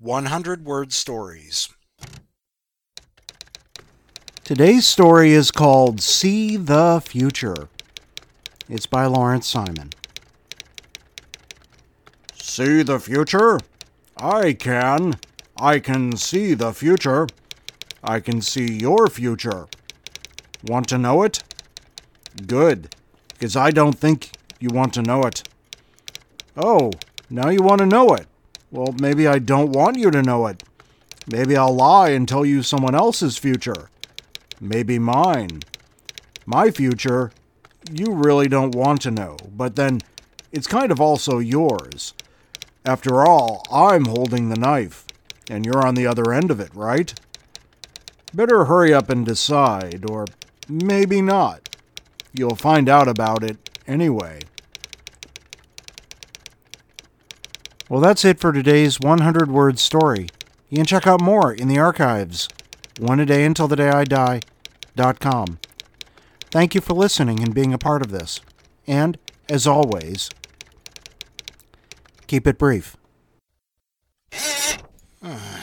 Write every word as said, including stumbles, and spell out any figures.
one hundred word stories. Today's story is called See the Future. It's by Lawrence Simon. See the future? I can. I can see the future. I can see your future. Want to know it? Good, because I don't think you want to know it. Oh, now you want to know it. Well, maybe I don't want you to know it. Maybe I'll lie and tell you someone else's future. Maybe mine. My future, you really don't want to know, but then it's kind of also yours. After all, I'm holding the knife, and you're on the other end of it, right? Better hurry up and decide, or maybe not. You'll find out about it anyway. Well, that's it for today's one hundred word story. You can check out more in the archives. One a day until the day I die dot com. Thank you for listening and being a part of this. And, as always, keep it brief.